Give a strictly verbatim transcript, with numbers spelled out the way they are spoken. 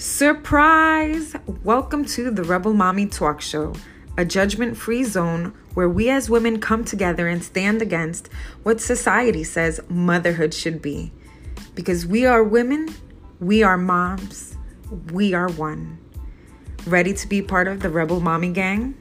Surprise! Welcome to the Rebel Mommy Talk Show, a judgment-free zone where we as women come together and stand against what society says motherhood should be. Because we are women, we are moms, we are one. Ready to be part of the Rebel Mommy gang?